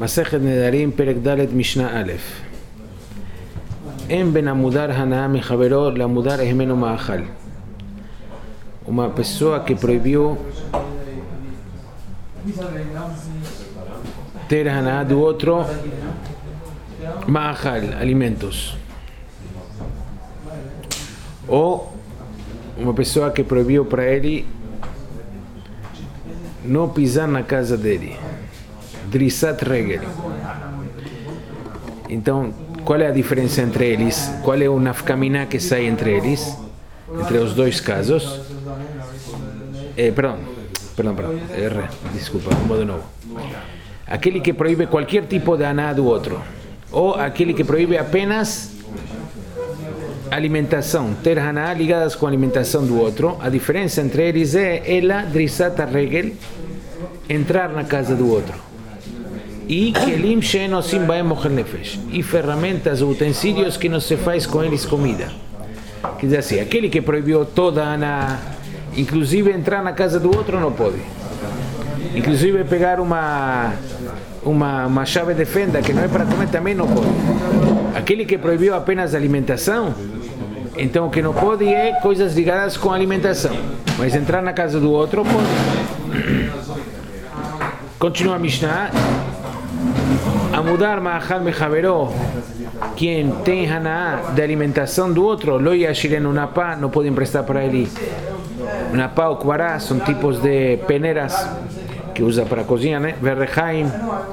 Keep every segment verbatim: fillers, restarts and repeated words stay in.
Masechet Nedarim, Perek Dalet, Mishnah Aleph. En ben amudar hanaa mechavero, la mudar es menos ma'achal. Uma pessoa que proibiu ter hanaa do outro ma'achal, alimentos. Ou uma pessoa que proibiu para ele não pisar na casa dele. Drissat regel. Então, qual é a diferença entre eles? Qual é o nafkamina que sai entre eles? Entre os dois casos? Eh, perdão, perdão, perdão, errei, desculpa, vamos de novo. Aquele que proíbe qualquer tipo de aná do outro, ou aquele que proíbe apenas alimentação, ter aná ligadas com a alimentação do outro. A diferença entre eles é ela, drissat regel, entrar na casa do outro. E kelim she'enosim bahem ochel nefesh, e ferramentas ou utensílios que não se faz com eles comida. Quer dizer assim, aquele que proibiu toda a aná, inclusive entrar na casa do outro, não pode. Inclusive pegar uma uma, uma chave de fenda que não é para comer também não pode. Aquele que proibiu apenas alimentação, então o que não pode é coisas ligadas com alimentação, mas entrar na casa do outro pode. Continua a Mishnah. A mudar ma'achal mechavero, quem tem hanaa de alimentação do outro, lo yashiren unapá, não pode emprestar para ele. Unapá ou kvará são tipos de peneiras que usa para cozinha, né? Verrechaim,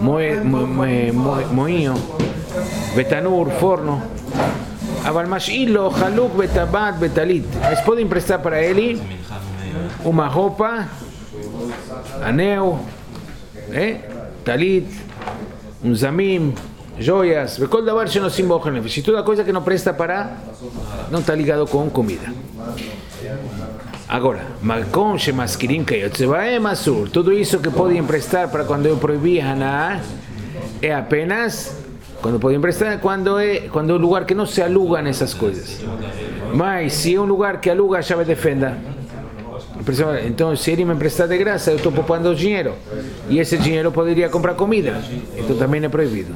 moinho, betanur, forno. Aval mash'ilo, haluk, betabat, betalit. Mas pode emprestar para ele uma roupa, anel, eh? talit, um zamim, joias, vekol davar shenosim b'ochel nefesh, e toda coisa que não presta para, não está ligado com comida. Agora, makom shemaskirim kayotze bahem asur, tudo isso que pode emprestar para quando eu proibi hanaa, é apenas quando pode emprestar quando é quando é um lugar que não se aluga nessas coisas. Mas se é um lugar que aluga a chave de fenda, então se ele me emprestar de graça, eu estou poupando dinheiro e esse dinheiro poderia comprar comida, então também é proibido,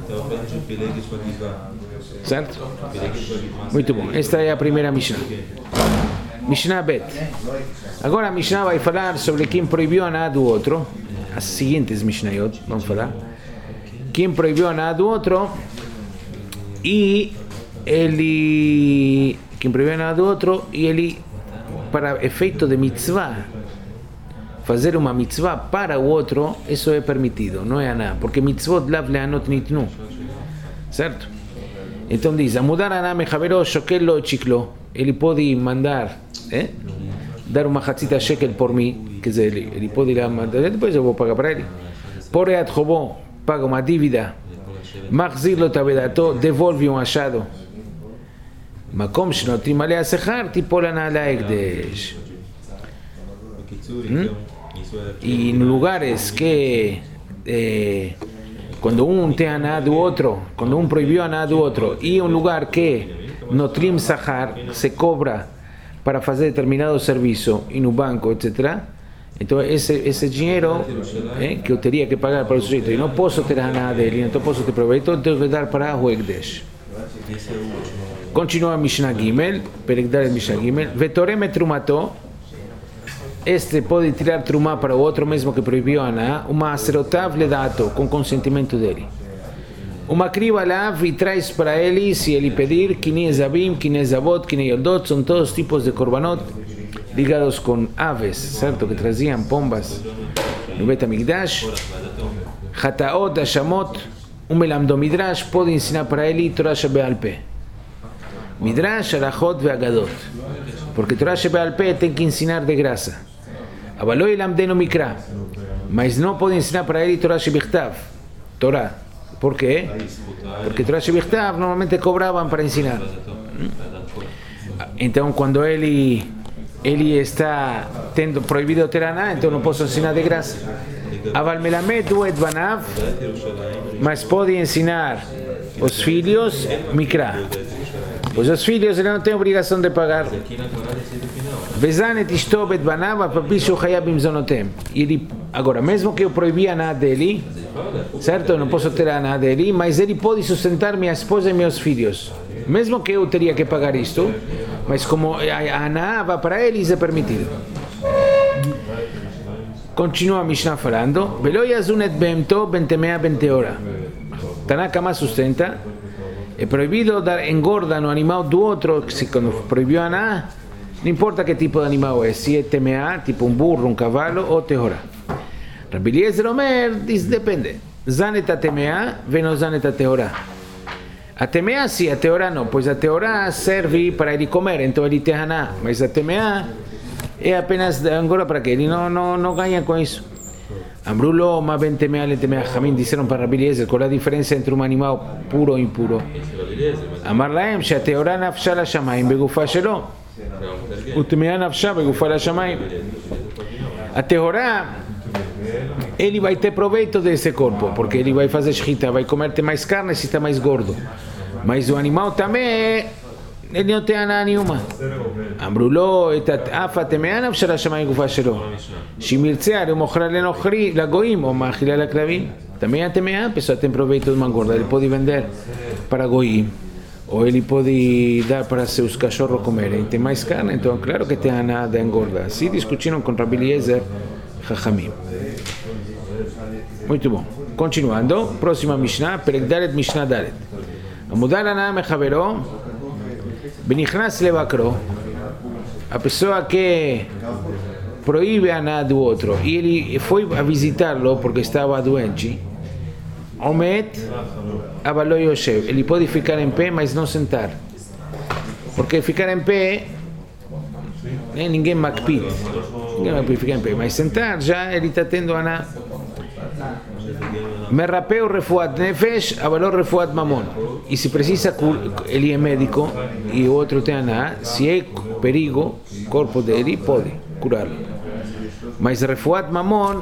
certo? Muito bom, esta é a primeira Mishnah. Mishnah Bet. Agora a Mishnah vai falar sobre quem proibiu a nada do outro. As seguintes Mishnayot vamos falar quem proibiu a nada do outro e ele quem proibiu a nada do outro e ele para efeito de mitzvah, fazer uma mitzvah para o outro, isso é permitido, não é aná, porque mitzvot lav leanot nitnu, certo? Então diz, a mudar aná mechavero shokel chiklo, ele pode mandar, eh? dar uma hatzita shekel por mim, quer dizer, ele, ele pode ir a mandar, depois eu vou pagar para ele, poreat robô, paga uma dívida, machzir lo tavedato, devolve um achado, מקום שנותנים עליה השכר, תיפול הנאה להקדש. E em lugares que eh, quando um tem a do outro, quando um proibiu a do outro, e um lugar que no trim sahar se cobra para fazer determinado serviço e no banco, etcétera. Então esse esse dinheiro eh, que eu teria que pagar para o sujeito e não posso ter a nada dele, então posso ter proveito, então tenho que dar para o Ekdesh. Continua Mishnah Gimel, Perek Dalet Mishnah Gimel, vetorem et trumato, este pode tirar trumá para o outro, mesmo que proibiu a aná, uma aserotav le dato, com consentimento dele. Uma criba lav e traz para ele, se ele pedir, kinei zabim, kinei zabot, kinei yoldot, são todos tipos de korbanot ligados com aves, certo? Que traziam pombas no Bet HaMikdash. Hataot, Hashamot, um melamdo midrash, pode ensinar para ele Torah shebe'al peh. Midrash, Arachot e Agadot, porque Torah shebe'al peh tem que ensinar de graça. Avaloi lamdeno mikra, mas não pode ensinar para ele Torah shebichtav, Torah. Por quê? Porque Torah shebichtav normalmente cobravam para ensinar. Então quando ele ele está tendo proibido ter aná, então não posso ensinar de graça. Aval melamed et banav, mas pode ensinar os filhos mikra. Pois os filhos ele não tem obrigação de pagar. Vezanet ishto bet banav, papishu hayab imzonotem. Ele agora mesmo que eu proibi a nada dele, certo? Eu não posso ter a Ana dele, mas ele pode sustentar minha esposa e meus filhos. Mesmo que eu teria que pagar isto, mas como a Ana vai para eles, é permitido. Continua a Mishnah falando, Velo yazunet behemto bentemea benteora. Tanakama sustenta, é proibido dar engorda no animal do outro, se quando proibiu a Ana, não importa que tipo de animal é, se é temea, tipo um burro, um cavalo ou teora. Rabbi Eliezer Omer diz, depende. Zanet a temea, veno zanet a teora. A temea sim, a teora não, pois a teora serve para ele comer, então ele tem Haná, mas a temea é apenas agora para que ele não, não, não ganha com isso. Ambrulo, ma ben temea, le temea, Jamim disseram para Rabbi Eliezer, qual é a diferença entre um animal puro ou impuro? Amar laem, she a teora nafsha la shamayim begufa shelo, o temea nafsha begufa la shamayim. A teora, ele vai ter proveito desse corpo, porque ele vai fazer shchita, vai comer ter mais carne se está mais gordo. Mas o animal também, ele não tem nada nenhuma. Amrulo, afa temeana, v'shara shamayim gufa shelo. Shimirtzea, ele mokrar lagoim, ou machilar laklavim. Também a temeana, a pessoa tem proveito de uma gorda, ele pode vender para goim, ou ele pode dar para seus cachorros comerem. Tem mais carne, então claro que tem nada de engorda. Assim discutiram com Rabbi Eliezer Chachamim. Muito bom. Continuando, próxima Mishnah, Perek Dalet Mishnah Dalet. Amudar Ana Mechavero, Benichnas Levakro. A pessoa que proíbe a Ana do outro e ele foi a visitá-lo porque estava doente. Omet Avalo Yoshev. Ele pode ficar em pé, mas não sentar. Porque ficar em pé, ninguém macpid. Ninguém macpid ficar em pé. Mas sentar, já ele está tendo Ana. Merrapeu refuat nefesh, avalou refuat mamon. E se precisa, ele é médico e o outro tem Ana, se é perigo, o corpo dele pode curá-lo. Mas refuat mamon,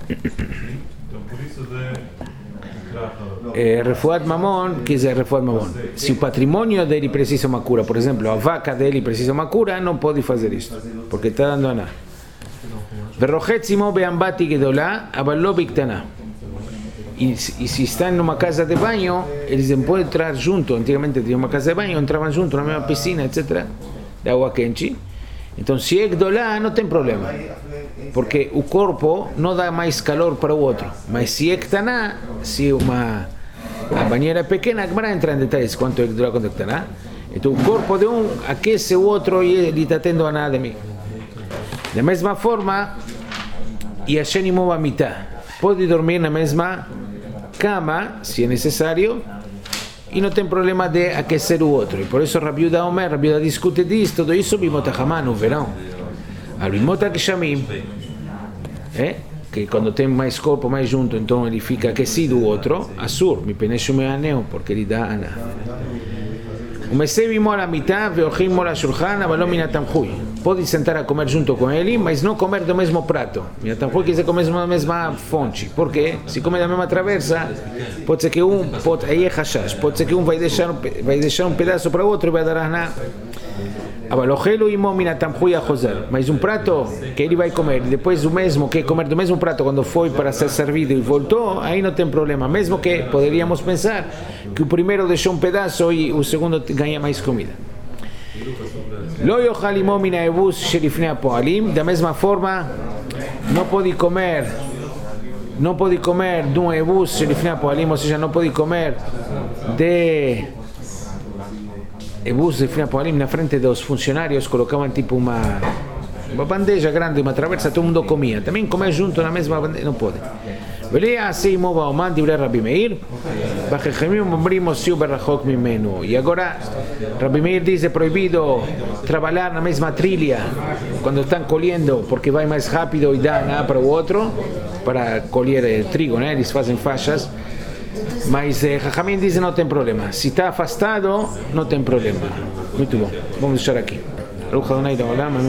é, refuat mamon, quer dizer refuat mamon. Se o patrimônio dele precisa uma cura, por exemplo, a vaca dele precisa uma cura, não pode fazer isso, porque está dando Ana. Verrochet simo beambati gedolá, avalou biktana. E, e se estão numa casa de banho, eles não podem entrar junto. Antigamente tinha uma casa de banho, entravam junto na mesma piscina, etcétera, de água quente. Então, se é gdolá, não tem problema, porque o corpo não dá mais calor para o outro. Mas se é ktaná, se uma a banheira é pequena, a Gemara entra em detalhes quanto é gdolá, quanto é ktaná. Então, o corpo de um aquece o outro e ele está tendo Aná de mim. Da mesma forma, e a Shenimov a mitá. Pode dormir na mesma cama, se é necessário, e não tem problema de aquecer o outro. E por isso Rabbi Yehuda Omer, Rabbi Yehuda discute disso, tudo isso bimot hamá no verão. Al bimot ha-kshamim, é? Que quando tem mais corpo, mais junto, então ele fica aquecido o outro, asur, mi peneshu me'aneu, porque ele dá Ana. O mesei bimor a mitá, veochim mor a shulchan, avalom minatamchui. Pode sentar a comer junto com ele, mas não comer do mesmo prato. Minatamchui quer dizer comer da mesma fonte. Por quê? Se come da mesma travessa, pode ser que um, pode, aí é hashash, pode ser que um vai deixar, vai deixar um pedaço para o outro e vai dar Ana. Avalojelo imo minatamchui a choser. Mas um prato que ele vai comer, depois o mesmo que comer do mesmo prato quando foi para ser servido e voltou, aí não tem problema. Mesmo que poderíamos pensar que o primeiro deixou um pedaço e o segundo ganha mais comida. Lo yochal imo min haebus shelifnei hapoalim. Da mesma forma, não pode comer, não pode comer de um haebus shelifnei hapoalim, ou seja, não pode comer de ebus shelifnei hapoalim na frente dos funcionários, colocavam tipo uma uma bandeja grande, uma travessa, todo mundo comia. Também comer junto na mesma bandeja, não pode. E agora Rabbi Meir diz é proibido trabalhar na mesma trilha quando estão colhendo, porque vai mais rápido e dá nada para o outro, para colher trigo, né? Eles fazem faixas. Mas eh, Jajamim diz não tem problema. Se está afastado, não tem problema. Muito bom. Vamos deixar aqui.